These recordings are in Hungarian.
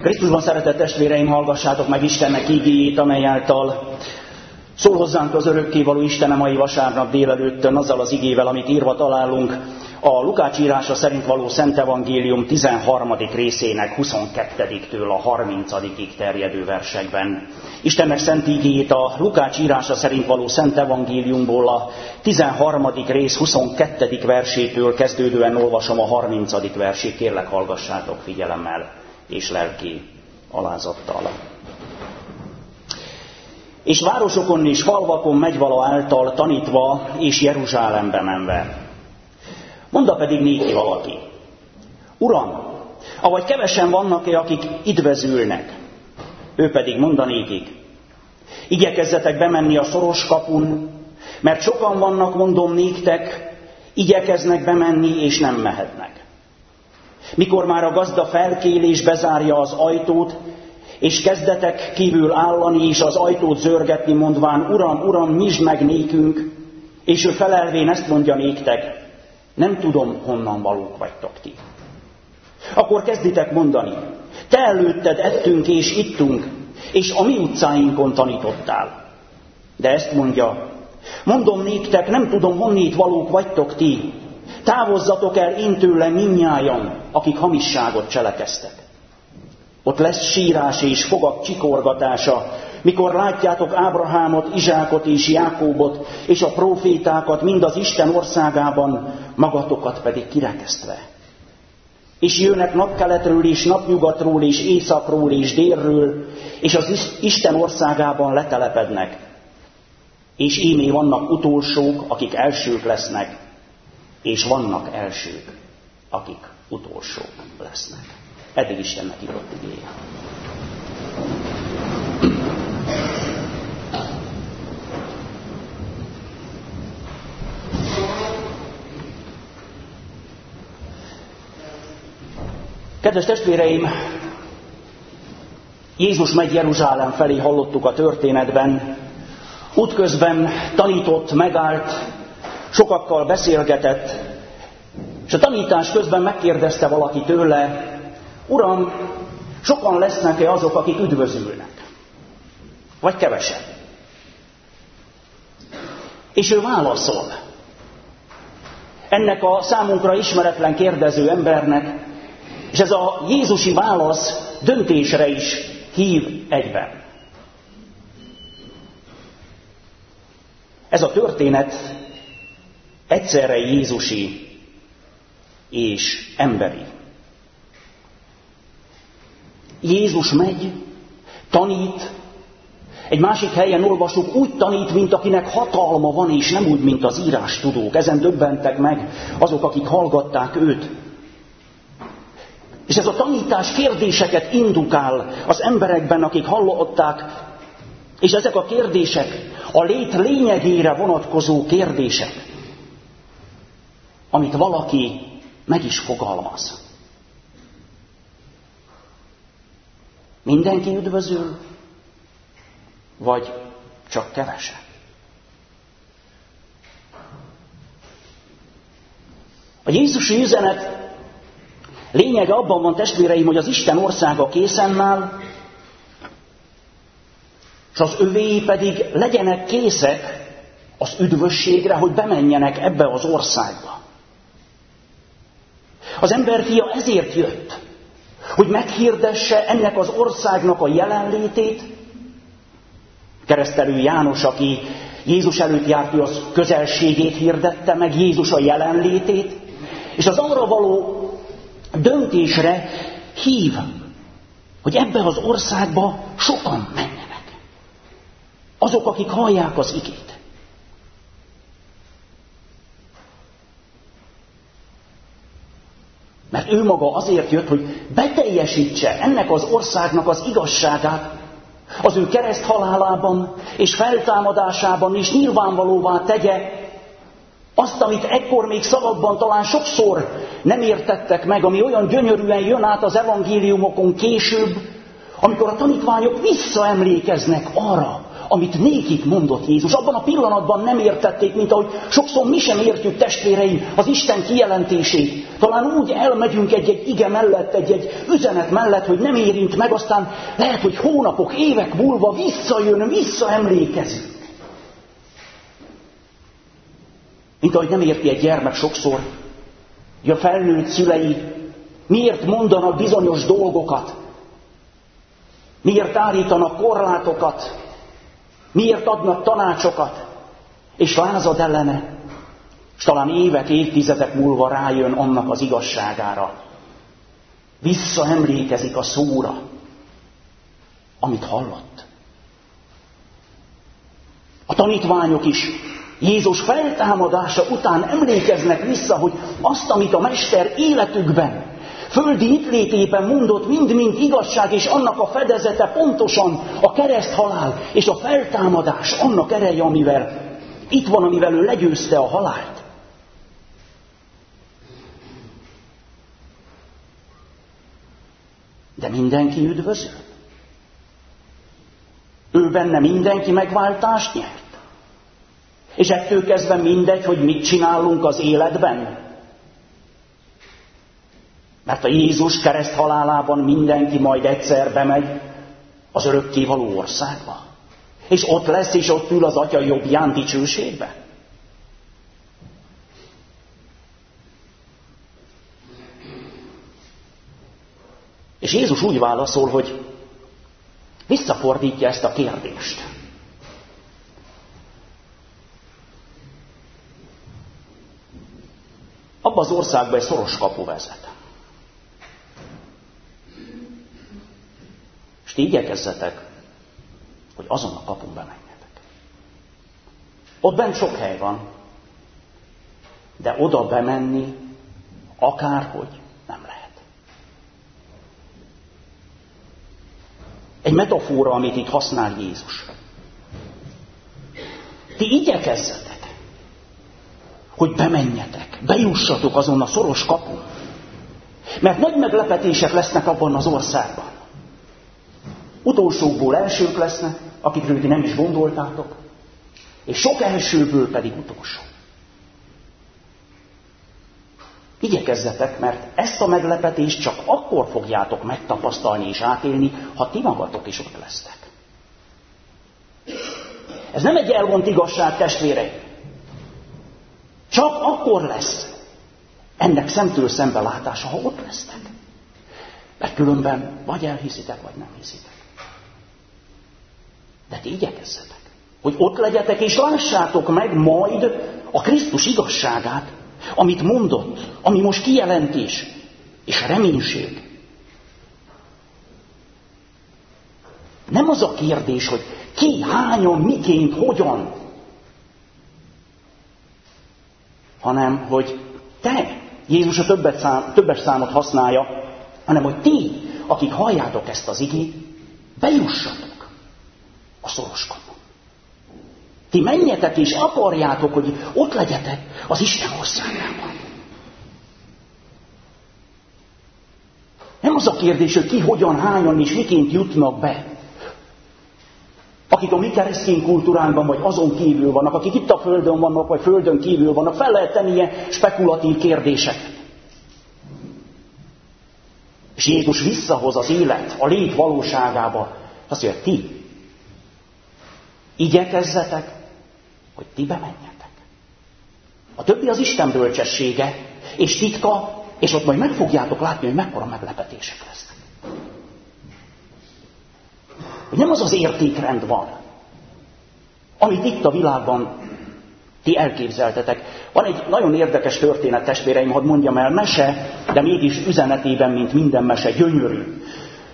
Krisztusban szeretett testvéreim, hallgassátok meg Istennek ígéjét, amely által szól hozzánk az örökkévaló Isten a mai vasárnap délelőttön azzal az igével, amit írva találunk a Lukács írása szerint való Szent Evangélium 13. részének 22-től a 30-ig terjedő versekben. Istennek szent ígéjét a Lukács írása szerint való Szent Evangéliumból a 13. rész 22. versétől kezdődően olvasom a 30. versig. Kérlek, hallgassátok figyelemmel és lelki alázattal. És városokon és falvakon megyvala által tanítva és Jeruzsálembe menve. Mondta pedig néki valaki: Uram, avagy kevesen vannak-e, akik idvezülnek? Ő pedig mondanékik: igyekezzetek bemenni a szoros kapun, mert sokan vannak, mondom néktek, igyekeznek bemenni és nem mehetnek. Mikor már a gazda felkél és bezárja az ajtót, és kezdetek kívül állani és az ajtót zörgetni, mondván: Uram, Uram, nyisd meg nékünk, és ő felelvén ezt mondja néktek: nem tudom, honnan valók vagytok ti. Akkor kezditek mondani: te előtted ettünk és ittunk, és a mi utcáinkon tanítottál. De ezt mondja: mondom néktek, nem tudom, honnét valók vagytok ti. Távozzatok el én tőlem mindnyájan, akik hamisságot cselekeztek. Ott lesz sírás és fogak csikorgatása, mikor látjátok Ábrahámot, Izsákot és Jákóbot, és a prófétákat mind az Isten országában, magatokat pedig kirekesztve. És jönnek napkeletről és napnyugatról és északról és délről, és az Isten országában letelepednek. És ímé vannak utolsók, akik elsők lesznek, és vannak elsők, akik utolsók lesznek. Eddig Istennek írott igéje. Kedves testvéreim, Jézus megy Jeruzsálem felé, hallottuk a történetben. Útközben tanított, megállt, sokakkal beszélgetett, és a tanítás közben megkérdezte valaki tőle: Uram, sokan lesznek-e azok, akik üdvözülnek? Vagy kevesen? És ő válaszol ennek a számunkra ismeretlen kérdező embernek, és ez a jézusi válasz döntésre is hív egyben. Ez a történet egyszerre jézusi és emberi. Jézus megy, tanít, egy másik helyen olvasjuk, úgy tanít, mint akinek hatalma van, és nem úgy, mint az írástudók. Ezen döbbentek meg azok, akik hallgatták őt. És ez a tanítás kérdéseket indukál az emberekben, akik hallották, és ezek a kérdések a lét lényegére vonatkozó kérdések, amit valaki meg is fogalmaz. Mindenki üdvözül, vagy csak kevesen? A jézusi üzenet lényege abban van, testvéreim, hogy az Isten országa készen áll, és az övéi pedig legyenek készek az üdvösségre, hogy bemenjenek ebbe az országba. Az emberfia ezért jött, hogy meghirdesse ennek az országnak a jelenlétét. Keresztelő János, aki Jézus előtt járt, ő az közelségét hirdette meg, Jézus a jelenlétét, és az arra való döntésre hív, hogy ebbe az országba sokan menjenek. Azok, akik hallják az igét. Mert ő maga azért jött, hogy beteljesítse ennek az országnak az igazságát, az ő kereszthalálában és feltámadásában is nyilvánvalóvá tegye azt, amit ekkor még szavakban talán sokszor nem értettek meg, ami olyan gyönyörűen jön át az evangéliumokon később, amikor a tanítványok visszaemlékeznek arra amit nékik mondott Jézus. Abban a pillanatban nem értették, mint ahogy sokszor mi sem értjük, testvéreim, az Isten kijelentését. Talán úgy elmegyünk egy ige mellett, egy üzenet mellett, hogy nem érint meg, aztán lehet, hogy hónapok, évek múlva visszajön, visszaemlékezünk. Mint ahogy nem érti egy gyermek sokszor, hogy a felnőtt szülei miért mondanak bizonyos dolgokat, miért állítanak korlátokat, miért adnak tanácsokat, és lázad ellene, és talán évek, évtizedek múlva rájön annak az igazságára. Visszaemlékezik a szóra, amit hallott. A tanítványok is Jézus feltámadása után emlékeznek vissza, hogy azt, amit a Mester életükben, földi itt létében mondott, mind-mind igazság, és annak a fedezete pontosan a kereszthalál és a feltámadás, annak ereje, amivel itt van, amivel ő legyőzte a halált. De mindenki üdvözül. Ő benne mindenki megváltást nyert. És ettől kezdve mindegy, hogy mit csinálunk az életben. Mert a Jézus kereszthalálában mindenki majd egyszer bemegy az örökkévaló országba. És ott lesz, és ott ül az Atya jobbján dicsőségbe. És Jézus úgy válaszol, hogy visszafordítja ezt a kérdést. Abba az országba egy szoros kapu vezet. És ti igyekezzetek, hogy azon a kapun bemenjetek. Ott bent sok hely van, de oda bemenni akárhogy nem lehet. Egy metafora, amit itt használ Jézus. Ti igyekezzetek, hogy bemenjetek, bejussatok azon a szoros kapun. Mert nagy meglepetések lesznek abban az országban. Utolsókból elsők lesznek, akikről ti nem is gondoltátok, és sok elsőből pedig utolsó. Igyekezzetek, mert ezt a meglepetést csak akkor fogjátok megtapasztalni és átélni, ha ti magatok is ott lesztek. Ez nem egy elvont igazság, testvéreim. Csak akkor lesz ennek szemtől szembe látása, ha ott lesztek. Mert különben vagy elhiszitek, vagy nem hiszitek. De ti igyekezzetek, hogy ott legyetek, és lássátok meg majd a Krisztus igazságát, amit mondott, ami most kijelentés és reménység. Nem az a kérdés, hogy ki, hányan, miként, hogyan, hanem, hogy te, Jézus a többes számot használja, hanem, hogy ti, akik halljátok ezt az igét, bejussatok a szoros kapun. Ti menjetek és akarjátok, hogy ott legyetek az Isten országában. Nem az a kérdés, hogy ki, hogyan, hányan és miként jutnak be. Akik a mi keresztény kultúránkban, vagy azon kívül vannak, akik itt a földön vannak, vagy földön kívül vannak, fel lehet tenni ilyen spekulatív kérdéseket. És Jézus visszahoz az élet, a lét valóságába. Azt mondja, ti igyekezzetek, hogy ti bemenjetek. A többi az Isten bölcsessége, és titka, és ott majd meg fogjátok látni, hogy mekkora meglepetések lesznek. Hogy nem az az értékrend van, amit itt a világban ti elképzeltetek. Van egy nagyon érdekes történet, testvéreim, hadd mondjam el, mese, de mégis üzenetében, mint minden mese, gyönyörű.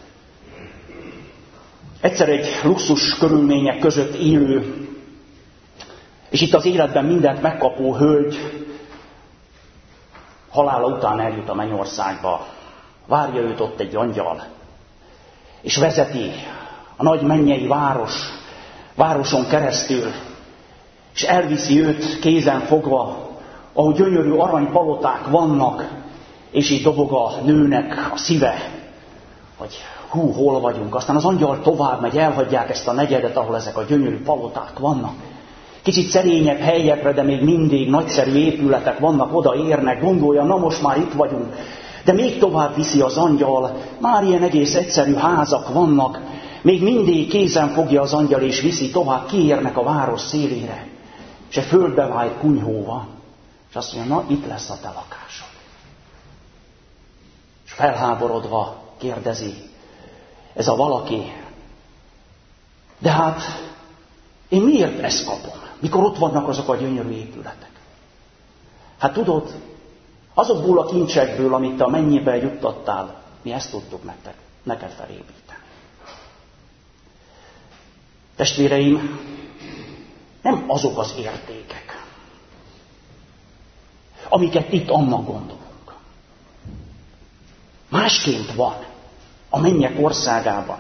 Egyszer egy luxus körülmények között élő, és itt az életben mindent megkapó hölgy halála után eljut a mennyországba. Várja őt ott egy angyal, és vezeti a nagy mennyei városon keresztül, és elviszi őt kézen fogva, ahol gyönyörű aranypaloták vannak, és így dobog a nőnek a szíve, hogy hú, hol vagyunk. Aztán az angyal tovább megy, elhagyják ezt a negyedet, ahol ezek a gyönyörű paloták vannak. Kicsit szerényebb helyekre, de még mindig nagyszerű épületek vannak, odaérnek, gondolja, na most már itt vagyunk. De még tovább viszi az angyal, már ilyen egész egyszerű házak vannak, még mindig kézen fogja az angyal és viszi tovább, kiérnek a város szélére. És egy földbe vájt kunyhóva, és azt mondja, na itt lesz a te lakásod. És felháborodva kérdezi ez a valaki, de hát én miért ezt kapom, mikor ott vannak azok a gyönyörű épületek? Hát tudod, azokból a kincsekből, amit te a mennybe juttattál, mi ezt tudtuk neked felépíteni. Testvéreim, nem azok az értékek, amiket itt annak gondolunk. Másként van a mennyek országában.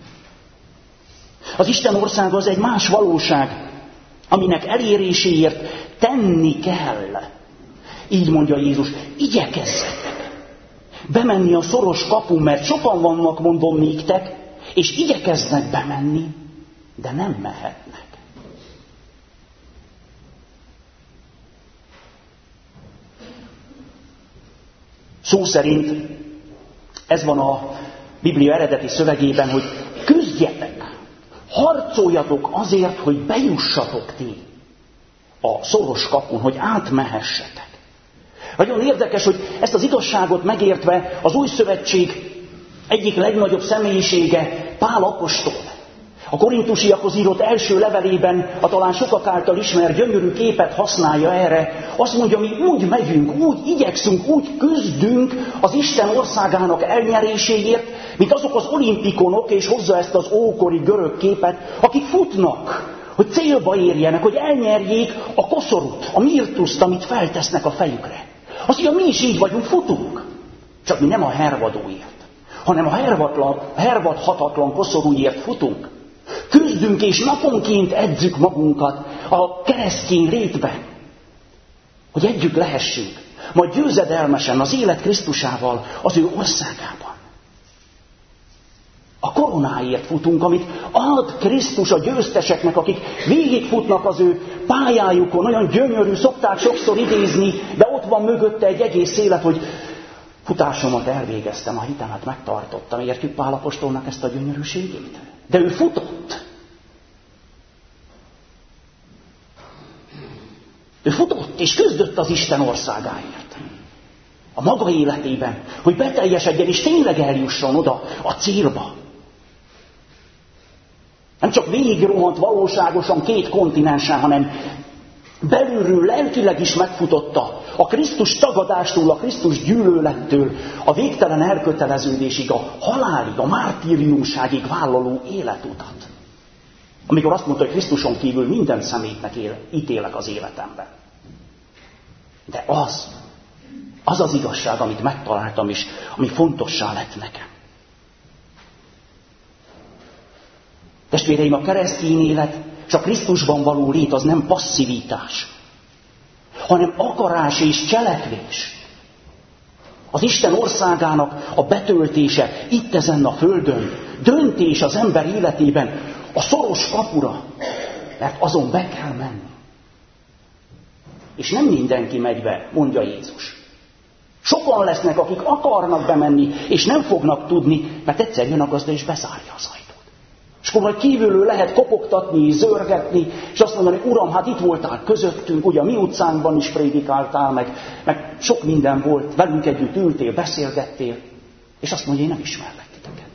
Az Isten országa az egy más valóság, aminek eléréséért tenni kell. Így mondja Jézus, igyekezzetek bemenni a szoros kapun, mert sokan vannak, mondom néktek, és igyekeznek bemenni, de nem mehetnek. Szó szerint ez van a Biblia eredeti szövegében, hogy küzdjetek, harcoljatok azért, hogy bejussatok ti a szoros kapun, hogy átmehessetek. Nagyon érdekes, hogy ezt az igazságot megértve az Új Szövetség egyik legnagyobb személyisége, Pál apostol. A korintusiakhoz írott első levelében a talán sokak által ismert gyönyörű képet használja erre. Azt mondja, mi úgy megyünk, úgy igyekszünk, úgy küzdünk az Isten országának elnyeréséért, mint azok az olimpikonok, és hozza ezt az ókori görög képet, akik futnak, hogy célba érjenek, hogy elnyerjék a koszorút, a mirtuszt, amit feltesznek a fejükre. Azt mondja, mi is így vagyunk, futunk. Csak mi nem a hervadóért, hanem a hervadhatatlan koszorúért futunk. Küzdünk és naponként edzük magunkat a keresztény létben, hogy együtt lehessünk, majd győzedelmesen az élet Krisztusával az ő országában. A koronáért futunk, amit ad Krisztus a győzteseknek, akik végigfutnak az ő pályájukon, olyan gyönyörű, szokták sokszor idézni, de ott van mögötte egy egész élet, hogy futásomat elvégeztem, a hitemet megtartottam. Értjük Pál apostolnak ezt a gyönyörűségét? De ő futott. Ő futott és küzdött az Isten országáért. A maga életében, hogy beteljesedjen és tényleg eljusson oda a célba. Nem csak végigrohant valóságosan két kontinensen, hanem belülről lelkileg is megfutotta a Krisztus tagadástól, a Krisztus gyűlölettől, a végtelen elköteleződésig, a halálig, a mártíriumságig vállaló életutat. Amikor azt mondta, hogy Krisztuson kívül minden szemétnek ítélek az életemben. De az az igazság, amit megtaláltam is, ami fontossá lett nekem. Testvéreim, a keresztény élet és a Krisztusban való lét az nem passzivitás, hanem akarás és cselekvés. Az Isten országának a betöltése itt ezen a földön, döntés az ember életében a szoros kapura, mert azon be kell menni. És nem mindenki megy be, mondja Jézus. Sokan lesznek, akik akarnak bemenni, és nem fognak tudni, mert egyszer jön a gazda és bezárja az ajtót. És akkor majd kívülről lehet kopogtatni, zörgetni, és azt mondani, Uram, hát itt voltál közöttünk, ugye a mi utcánkban is prédikáltál, meg sok minden volt, velünk együtt ültél, beszélgettél, és azt mondja, én nem ismerlek titeket.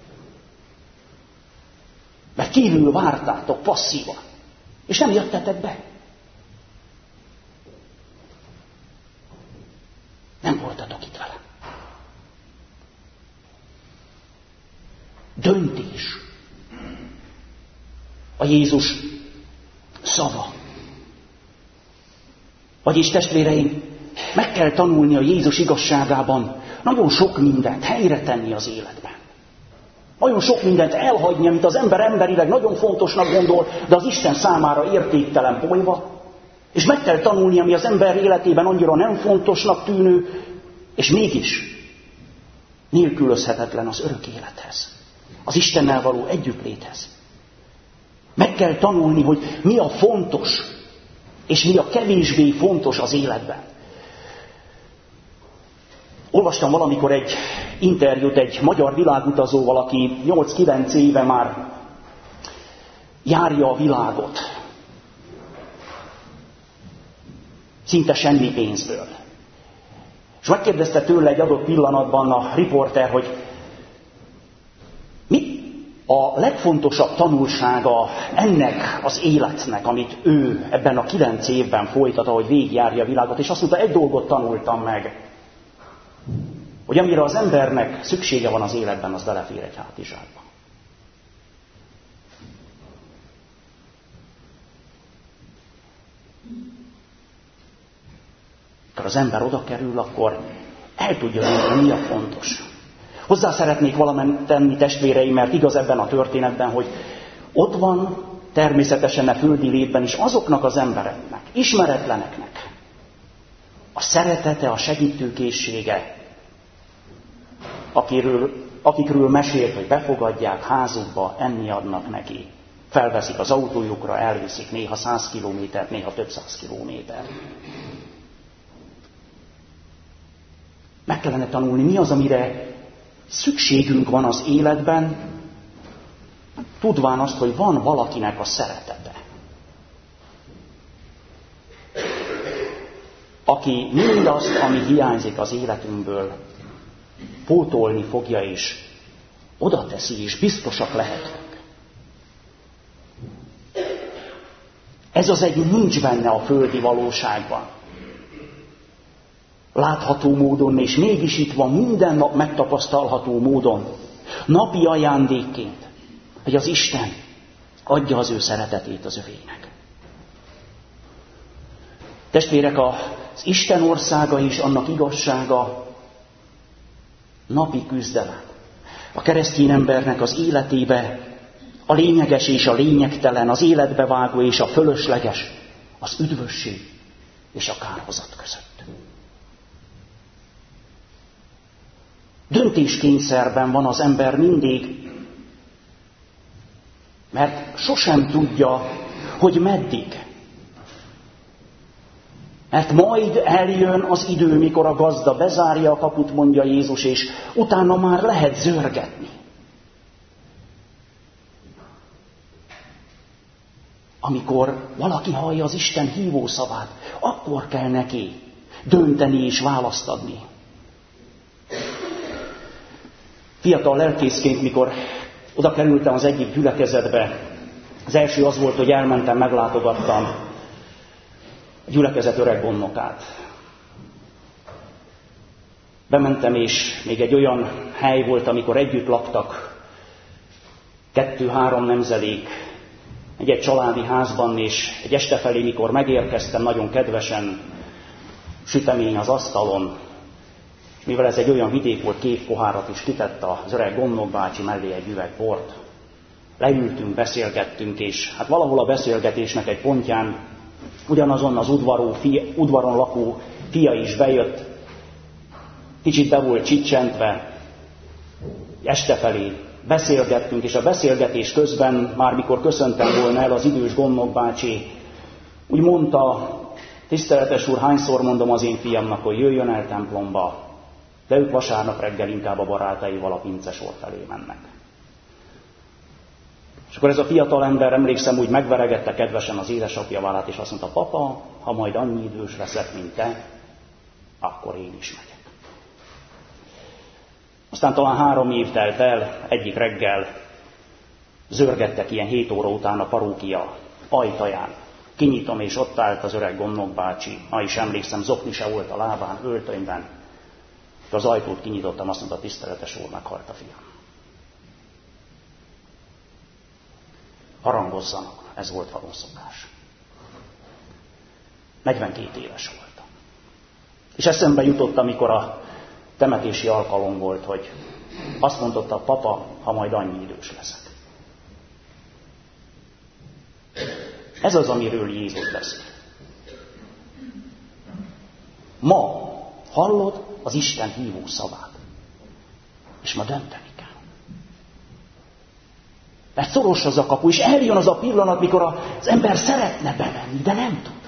Mert kívül vártátok passzívan, és nem jöttetek be. Nem voltatok itt velem. Döntés. A Jézus szava. Vagyis testvéreim, meg kell tanulni a Jézus igazságában nagyon sok mindent helyre tenni az életben. Nagyon sok mindent elhagyni, amit az ember emberileg nagyon fontosnak gondol, de az Isten számára értéktelen polyva. És meg kell tanulni, ami az ember életében annyira nem fontosnak tűnő, és mégis nélkülözhetetlen az örök élethez. az Istennel való együttléthez. Meg kell tanulni, hogy mi a fontos, és mi a kevésbé fontos az életben. Olvastam valamikor egy interjút egy magyar világutazóval, aki 8-9 éve már járja a világot. Szinte semmi pénzből. És megkérdezte tőle egy adott pillanatban a riporter, hogy mi a legfontosabb tanulsága ennek az életnek, amit ő ebben a 9 évben folytat, ahogy végigjárja a világot, és azt mondta, egy dolgot tanultam meg, hogy amire az embernek szüksége van az életben, az belefér egy hátizsákba. Amikor az ember oda kerül, akkor el tudja mondani, mi a fontos. Hozzá szeretnék valamit tenni, testvéreim, mert igaz ebben a történetben, hogy ott van természetesen a földi létben is azoknak az embereknek, ismeretleneknek a szeretete, a segítőkészsége, akikről mesélt, hogy befogadják házukba, enni adnak neki. Felveszik az autójukra, elviszik néha 100 kilométert, néha több 100 kilométert. Meg kellene tanulni, mi az, amire szükségünk van az életben, tudván azt, hogy van valakinek a szeretete. Aki mindazt, ami hiányzik az életünkből, pótolni fogja és oda teszi, és biztosak lehetünk. Ez az egy nincs benne a földi valóságban. Látható módon, és mégis itt van minden nap megtapasztalható módon, napi ajándékként, hogy az Isten adja az ő szeretetét az övének. Testvérek, az Isten országa és annak igazsága napi küzdelem. A keresztény embernek az életébe a lényeges és a lényegtelen, az életbevágó és a fölösleges, az üdvösség és a kárhozat között. Döntéskényszerben van az ember mindig, mert sosem tudja, hogy meddig. Mert majd eljön az idő, mikor a gazda bezárja a kaput, mondja Jézus, és utána már lehet zörgetni. Amikor valaki hallja az Isten hívó szavát, akkor kell neki dönteni és választ adni. Fiatal lelkészként, mikor oda kerültem az egyik gyülekezetbe, az első az volt, hogy elmentem, meglátogattam a gyülekezet öreg gondnokát. Bementem, és még egy olyan hely volt, amikor együtt laktak 2-3 nemzedék egy családi házban, és egy este felé, mikor megérkeztem, nagyon kedvesen sütemény az asztalon, és mivel ez egy olyan vidék volt, 2 pohárat is kitett az öreg gondnok bácsi mellé egy üveg bort. Leültünk, beszélgettünk, és hát valahol a beszélgetésnek egy pontján ugyanazon az udvaron lakó fia is bejött, kicsit be volt csicsentve, este felé beszélgettünk, és a beszélgetés közben, már mikor köszöntem volna el, az idős gondnok bácsi úgy mondta, tiszteletes úr, hányszor mondom az én fiamnak, hogy jöjjön el templomba, de ők vasárnap reggel inkább a barátaival a pincesor felé mennek. És akkor ez a fiatal ember, emlékszem, úgy megveregette kedvesen az édesapja vállát, és azt mondta, papa, ha majd annyi idős leszek, mint te, akkor én is megyek. Aztán talán 3 év telt el, egyik reggel zörgettek ilyen 7 óra után a parókia ajtaján. Kinyitom, és ott állt az öreg gondnok bácsi, ma is emlékszem, zokni se volt a lábán, öltönyben. Az ajtót kinyitottam, azt mondta, tiszteletes úr, meghalt a fiam. Harangozzanak, ez volt való szokás. 42 éves voltam. És eszembe jutott, amikor a temetési alkalom volt, hogy azt mondotta a papa, ha majd annyi idős leszek. Ez az, amiről Jézus beszél. Ma hallod az Isten hívó szavát, és ma dönteni kell. Mert szoros az a kapu, és eljön az a pillanat, mikor az ember szeretne bemenni, de nem tud.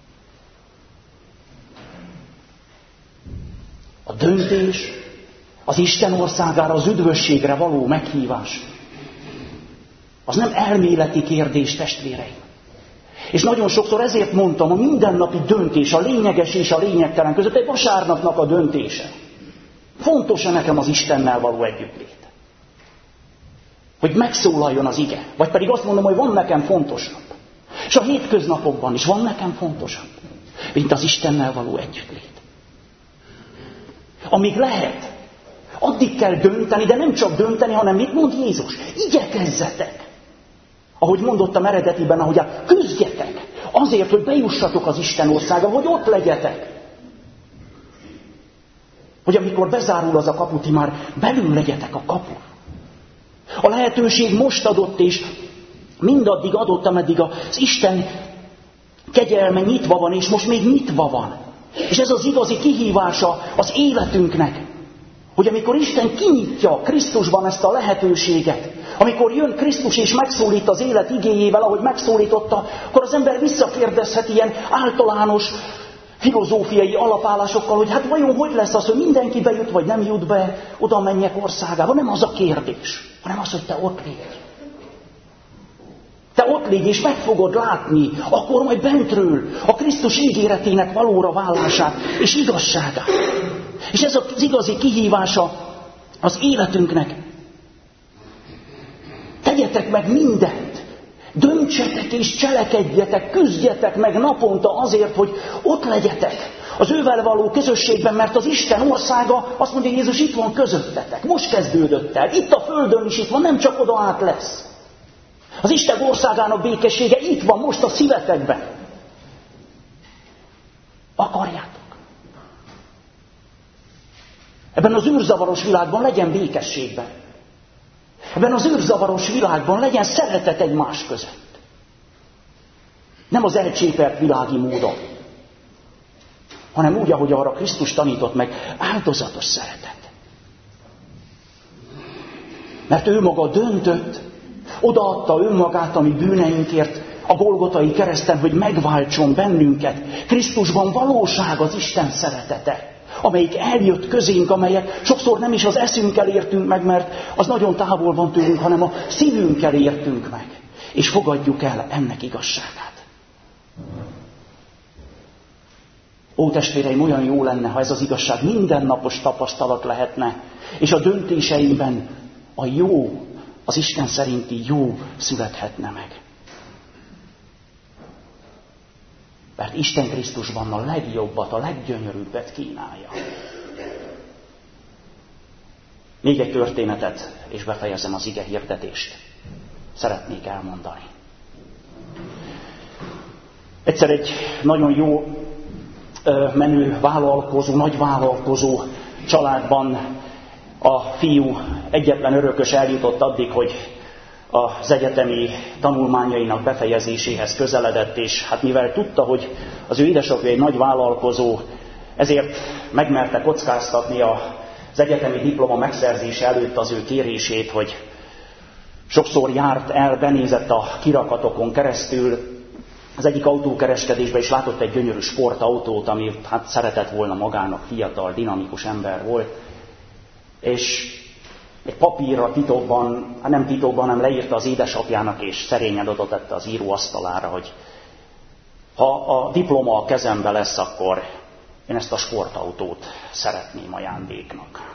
A döntés, az Isten országára, az üdvösségre való meghívás, az nem elméleti kérdés, testvéreim. És nagyon sokszor ezért mondtam, a mindennapi döntés, a lényeges és a lényegtelen között egy vasárnapnak a döntése. Fontos-e nekem az Istennel való együttlét? Hogy megszólaljon az ige. Vagy pedig azt mondom, hogy van nekem fontosabb. És a hétköznapokban is van nekem fontosabb, mint az Istennel való együttlét. Amíg lehet, addig kell dönteni, de nem csak dönteni, hanem mit mond Jézus? Igyekezzetek. Ahogy mondottam eredetiben, ahogy küzdjetek azért, hogy bejussatok az Isten országába, hogy ott legyetek. Hogy amikor bezárul az a kapu, ti már belül legyetek a kapun. A lehetőség most adott, és mindaddig adott, ameddig az Isten kegyelme nyitva van, és most még nyitva van. És ez az igazi kihívása az életünknek, hogy amikor Isten kinyitja Krisztusban ezt a lehetőséget, amikor jön Krisztus és megszólít az élet igéjével, ahogy megszólította, akkor az ember visszakérdezhet ilyen általános filozófiai alapállásokkal, hogy hát vajon hogy lesz az, hogy mindenki bejut, vagy nem jut be oda a mennyek országába. Nem az a kérdés, hanem az, hogy te ott légy. Te ott légy, és meg fogod látni, akkor majd bentről a Krisztus ígéretének valóra válását és igazságát. És ez az igazi kihívása az életünknek. Tegyetek meg mindent. Döntsetek és cselekedjetek, küzdjetek meg naponta azért, hogy ott legyetek az ővel való közösségben, mert az Isten országa, azt mondja Jézus, itt van közöttetek. Most kezdődött el. Itt a földön is itt van, nem csak oda át lesz. Az Isten országának békessége itt van most a szívetekben. Akarjátok? Ebben az űrzavaros világban legyen békességben. Ebben az űrzavaros világban legyen szeretet egymás között. Nem az elcsépelt világi módon, hanem úgy, ahogy arra Krisztus tanított meg, áldozatos szeretet. Mert ő maga döntött, odaadta önmagát a mi bűneinkért a Golgotai kereszten, hogy megváltson bennünket. Krisztusban valóság az Isten szeretete, amelyik eljött közénk, amelyet sokszor nem is az eszünkkel értünk meg, mert az nagyon távol van tőlünk, hanem a szívünkkel értünk meg, és fogadjuk el ennek igazságát. Ó, testvéreim, olyan jó lenne, ha ez az igazság mindennapos tapasztalat lehetne, és a döntéseinkben a jó, az Isten szerinti jó születhetne meg. Mert Isten Krisztusban a legjobbat, a leggyönyörűbbet kínálja. Még egy történetet, és befejezem az ige hirdetést. Szeretnék elmondani. Egyszer egy nagyon jó, menő vállalkozó, nagy vállalkozó családban a fiú egyetlen örökös eljutott addig, hogy az egyetemi tanulmányainak befejezéséhez közeledett, és hát mivel tudta, hogy az ő édesapja egy nagy vállalkozó, ezért megmerte kockáztatni az egyetemi diploma megszerzése előtt az ő kérését, hogy sokszor járt el, benézett a kirakatokon keresztül, az egyik autókereskedésben is látott egy gyönyörű sportautót, amit hát szeretett volna magának, fiatal, dinamikus ember volt, és egy papírra titokban, nem titokban, hanem leírta az édesapjának, és szerényen oda tette az íróasztalára, hogy ha a diploma a kezembe lesz, akkor én ezt a sportautót szeretném ajándéknak.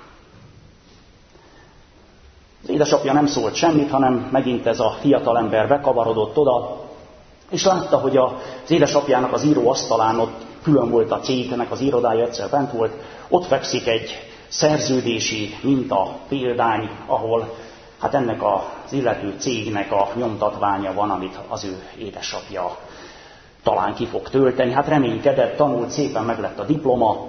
Az édesapja nem szólt semmit, hanem megint ez a fiatalember bekavarodott oda, és látta, hogy az édesapjának az íróasztalán, ott külön volt a cégnek az irodája, egyszer bent volt, ott fekszik egy szerződési minta példány, ahol hát ennek az illető cégnek a nyomtatványa van, amit az ő édesapja talán ki fog tölteni. Hát reménykedett, tanult, szépen meglett a diploma,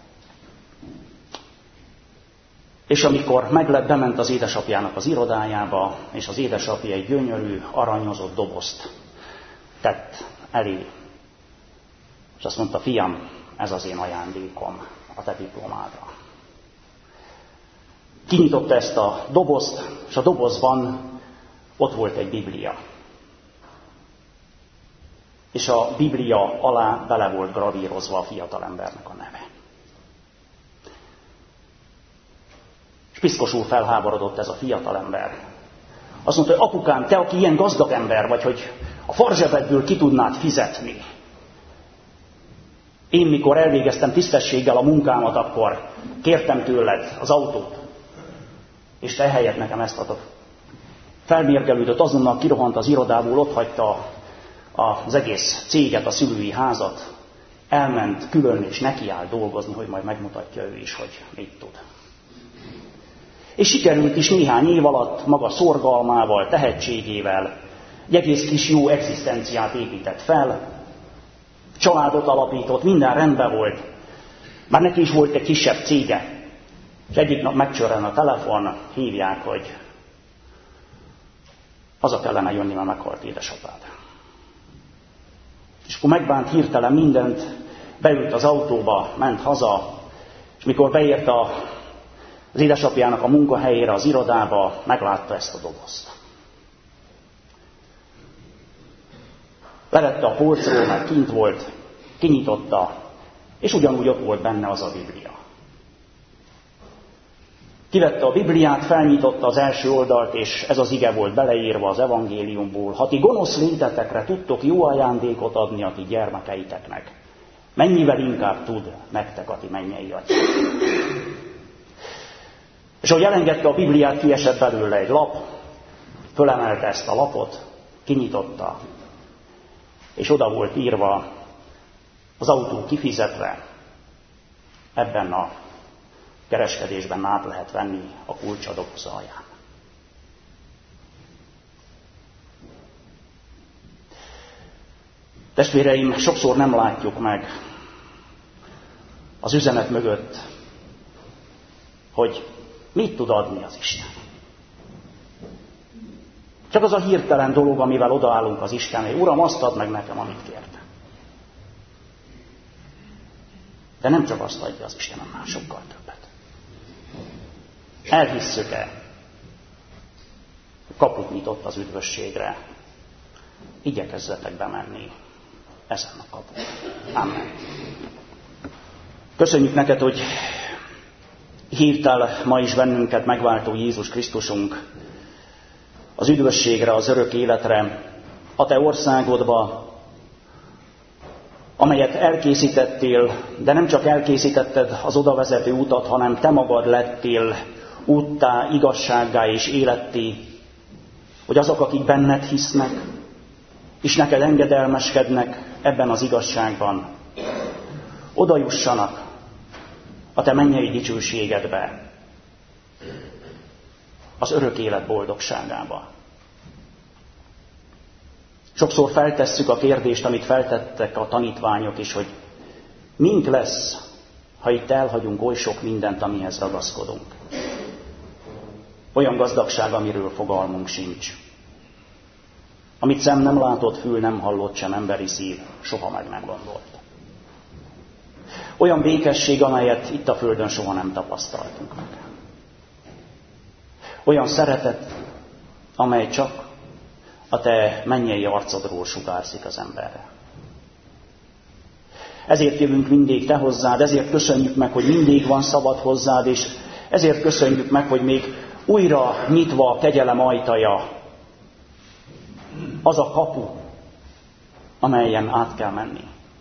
és amikor meglett, bement az édesapjának az irodájába, és az édesapja egy gyönyörű, aranyozott dobozt tett elé. És azt mondta, fiam, ez az én ajándékom a te diplomádra. Kinyitotta ezt a dobozt, és a dobozban ott volt egy Biblia. És a Biblia alá bele volt gravírozva a fiatalembernek a neve. És piszkosul felháborodott ez a fiatalember. Azt mondta, hogy apukám, te, aki ilyen gazdag ember vagy, hogy a farzsebedből ki tudnád fizetni. Én, mikor elvégeztem tisztességgel a munkámat, akkor kértem tőled az autót, és te ehelyett nekem ezt adod. Felmérgelődött, azonnal kirohant az irodából, otthagyta az egész céget, a szülői házat, elment külön és nekiáll dolgozni, hogy majd megmutatja ő is, hogy mit tud. És sikerült is néhány év alatt maga szorgalmával, tehetségével, egy egész kis jó egzisztenciát épített fel, családot alapított, minden rendben volt. Már neki is volt egy kisebb cége. És egyik nap megcsörren a telefon, hívják, hogy haza kellene jönni, mert meghalt édesapád. És akkor megbánt hirtelen mindent, beült az autóba, ment haza, és mikor beért az édesapjának a munkahelyére, az irodába, meglátta ezt a dobozt. Levette a polcról, mert kint volt, kinyitotta, és ugyanúgy ott volt benne az a Biblia. Kivette a Bibliát, felnyitotta az első oldalt, és ez az ige volt beleírva az evangéliumból. Ha ti gonosz létetekre tudtok jó ajándékot adni a ti gyermekeiteknek, mennyivel inkább tud nektek a ti mennyei atyák. És ahogy elengedte a Bibliát, kiesett belőle egy lap, fölemelte ezt a lapot, kinyitotta, és oda volt írva, az autó kifizetve, ebben a kereskedésben át lehet venni a kulcs a doboz alján. Testvéreim, sokszor nem látjuk meg az üzenet mögött, hogy mit tud adni az Isten. Csak az a hirtelen dolog, amivel odaállunk az Istenre, Uram, azt add meg nekem, amit kértem. De nem csak azt adja az Isten, hanem már sokkal többet. Elhisszük-e? Kaput nyitott az üdvösségre. Igyekezzetek bemenni ezen a kapun. Amen. Köszönjük neked, hogy hívtál ma is bennünket megváltó Jézus Krisztusunk az üdvösségre, az örök életre, a te országodba, amelyet elkészítettél, de nem csak elkészítetted az odavezető utat, hanem te magad lettél úttá, igazsággá és életté, hogy azok, akik benned hisznek, és neked engedelmeskednek ebben az igazságban, oda jussanak a te mennyei dicsőségedbe, az örök élet boldogságába. Sokszor feltesszük a kérdést, amit feltettek a tanítványok is, hogy mink lesz, ha itt elhagyunk oly sok mindent, amihez ragaszkodunk. Olyan gazdagság, amiről fogalmunk sincs. Amit szem nem látott, fül nem hallott, sem emberi szív soha meg nem gondolt. Olyan békesség, amelyet itt a földön soha nem tapasztaltunk meg. Olyan szeretet, amely csak a te mennyei arcodról sugárzik az emberre. Ezért jövünk mindig te hozzád, ezért köszönjük meg, hogy mindig van szabad hozzád, és ezért köszönjük meg, hogy még újra nyitva a kegyelem ajtaja, az a kapu, amelyen át kell menni.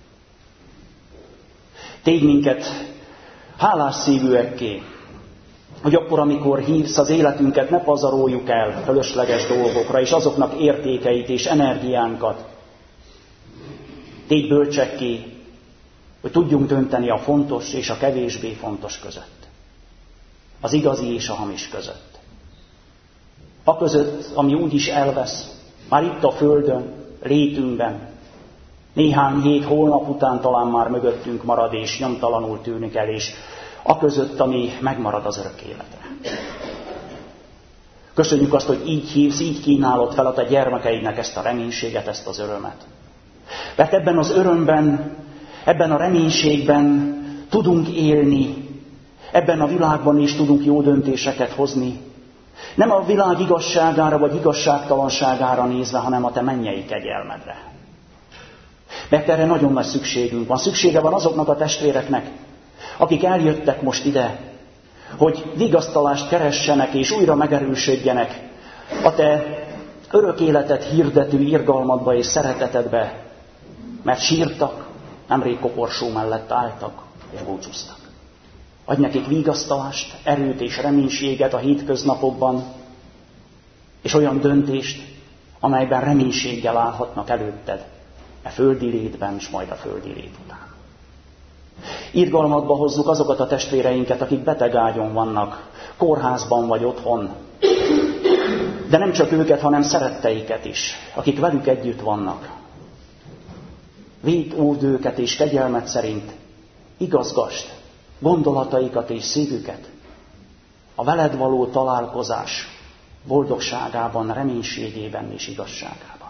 Tégy minket hálás szívűekké, hogy akkor, amikor hívsz, az életünket ne pazaroljuk el fölösleges dolgokra, és azoknak értékeit és energiánkat. Tégy bölcsekké, hogy tudjunk dönteni a fontos és a kevésbé fontos között. Az igazi és a hamis között. A között, ami úgyis elvesz, már itt a földön, létünkben, néhány hét, hónap után talán már mögöttünk marad, és nyomtalanul tűnik el, és a között, ami megmarad az örök életre. Köszönjük azt, hogy így hívsz, így kínálod fel a te gyermekeidnek ezt a reménységet, ezt az örömet. Mert ebben az örömben, ebben a reménységben tudunk élni, ebben a világban is tudunk jó döntéseket hozni, Nem a világ igazságára vagy igazságtalanságára nézve, hanem a te mennyei kegyelmedre. Mert erre nagyon nagy szükségünk van. Szüksége van azoknak a testvéreknek, akik eljöttek most ide, hogy vigasztalást keressenek és újra megerősödjenek a te örök életet hirdető irgalmadba és szeretetedbe, mert sírtak, nemrég koporsó mellett álltak és búcsúztak. Adj nekik vigasztalást, erőt és reménységet a hétköznapokban, és olyan döntést, amelyben reménységgel állhatnak előtted, a földi létben, és majd a földi lét után. Irgalmadba hozzuk azokat a testvéreinket, akik betegágyon vannak, kórházban vagy otthon, de nem csak őket, hanem szeretteiket is, akik velük együtt vannak. Védd, óvd őket és kegyelmed szerint igazgasd gondolataikat és szívüket a veled való találkozás boldogságában, reménységében és igazságában.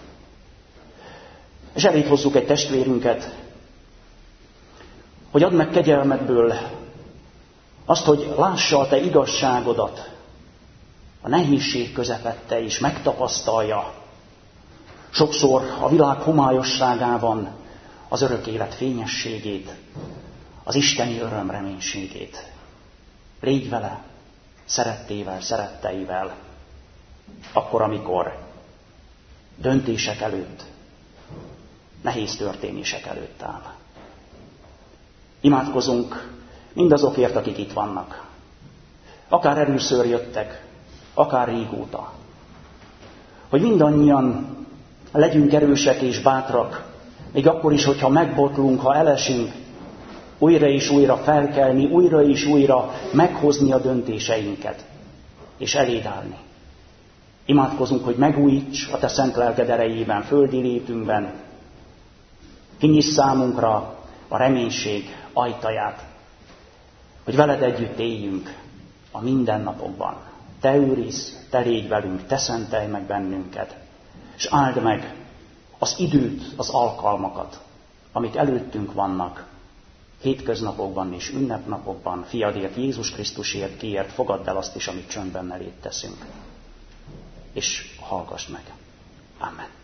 És elég hozzuk egy testvérünket, hogy add meg kegyelmedből azt, hogy lássa a te igazságodat a nehézség közepette is, megtapasztalja sokszor a világ homályosságában az örök élet fényességét, az isteni öröm reménységét. Légy vele, szerettével, szeretteivel, akkor, amikor döntések előtt, nehéz történések előtt áll. Imádkozunk mindazokért, akik itt vannak. Akár először jöttek, akár régóta. Hogy mindannyian legyünk erősek és bátrak, még akkor is, hogyha megbotlunk, ha elesünk, újra és újra felkelni, újra és újra meghozni a döntéseinket, és eléd állni. Imádkozunk, hogy megújíts a te szent lelked erejében, földi létünkben, kinyiss számunkra a reménység ajtaját, hogy veled együtt éljünk a mindennapokban. Te őrizz, te légy velünk, te szentelj meg bennünket, és áld meg az időt, az alkalmakat, amik előttünk vannak, hétköznapokban és ünnepnapokban, fiadért, Jézus Krisztusért, kiért, fogadd el azt is, amit csöndben eléd teszünk. És hallgass meg. Amen.